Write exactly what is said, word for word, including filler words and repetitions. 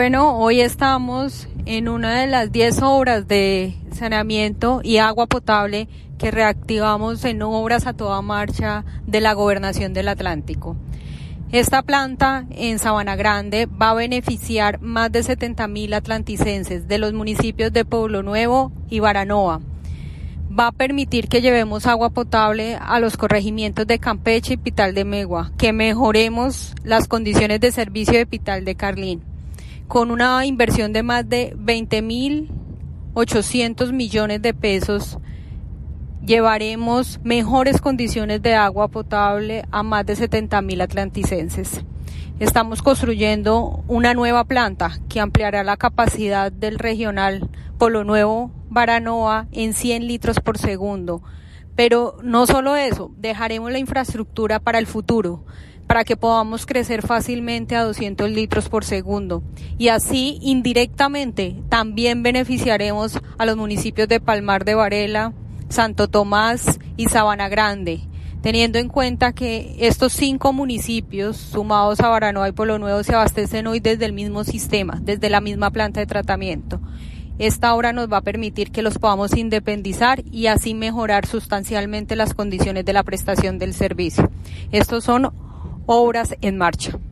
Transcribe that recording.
Bueno, hoy estamos en una de las diez obras de saneamiento y agua potable que reactivamos en obras a toda marcha de la Gobernación del Atlántico. Esta planta en Sabana Grande va a beneficiar más de setenta mil atlanticenses de los municipios de Pueblo Nuevo y Baranoa. Va a permitir que llevemos agua potable a los corregimientos de Campeche y Pital de Megua, que mejoremos las condiciones de servicio de Pital de Carlín, con una inversión de más de veinte mil ochocientos millones de pesos. Llevaremos mejores condiciones de agua potable a más de setenta mil atlanticenses. Estamos construyendo una nueva planta que ampliará la capacidad del regional Pueblo Nuevo Baranoa en cien litros por segundo. Pero no solo eso, dejaremos la infraestructura para el futuro, para que podamos crecer fácilmente a doscientos litros por segundo. Y así, indirectamente, también beneficiaremos a los municipios de Palmar de Varela, Santo Tomás y Sabana Grande, teniendo en cuenta que estos cinco municipios, sumados a Baranoa y Pueblo Nuevo, se abastecen hoy desde el mismo sistema, desde la misma planta de tratamiento. Esta obra nos va a permitir que los podamos independizar y así mejorar sustancialmente las condiciones de la prestación del servicio. Estos son obras en marcha.